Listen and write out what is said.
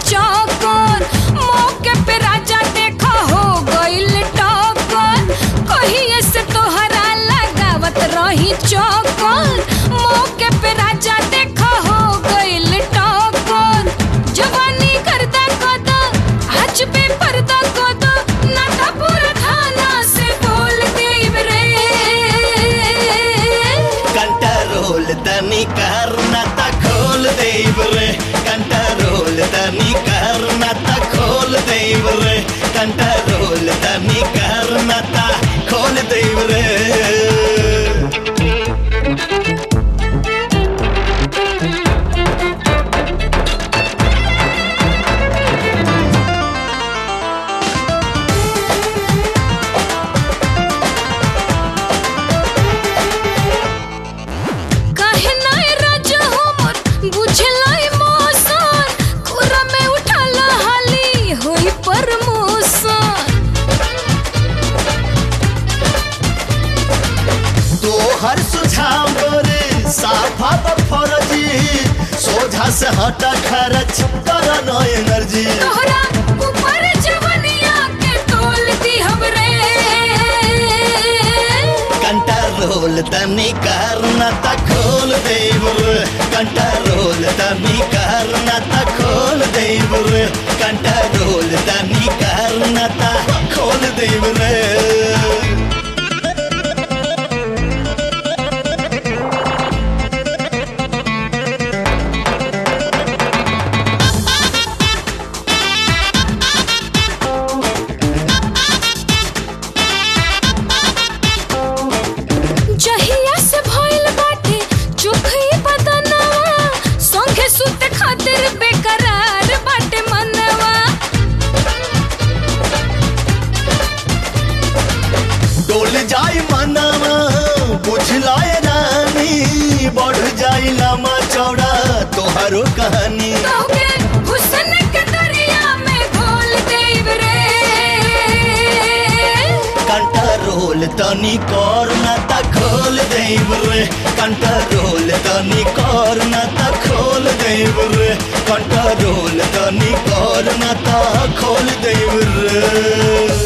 चौकर, मौके पे राजा देखा हो गइल टक्कर। कहिए से तोहरा लगावत रही चौकर, मौके पे राजा देखा हो गइल टक्कर। जवानी करदा कद आज पे पर्दा कद, ना ता पूरा थाना से बोल देब रे। कंट्रोल तनी कर ना ता खोल देब रे, कंट्रोल तनी कर ना ता खोल देब रे, कंट्रोल तनी कर ना ता खोल देब रे। हर सुझाव गोरे साफा फरजी, सोझा से हटा खर्च कर नो एनर्जी। तोहरा ऊपर जवनिया के तोल दी हमरे। कंट्रोल तनी कर ना ता खोल देब रे, कंट्रोल तनी कर ना ता खोल देब रे, कंट्रोल तनी कर ना ता खोल देब रे। जहिया से भइल बाटे चोखई बदनवा, संगे सुते खातिर बेकरार बाटे मनवा। डोल जाई मनवा बुझलाए रानी, बढ़ जाई लम्बा चौड़ा तोहरो कहानी। तोहके हुस्न के दरिया में घोल देब रे। कंट्रोल तनी कर ना ता खोल देब रे, कंट्रोल तनी कर ना ता खोल देब रे, कंट्रोल तनी कर ना ता खोल देब रे।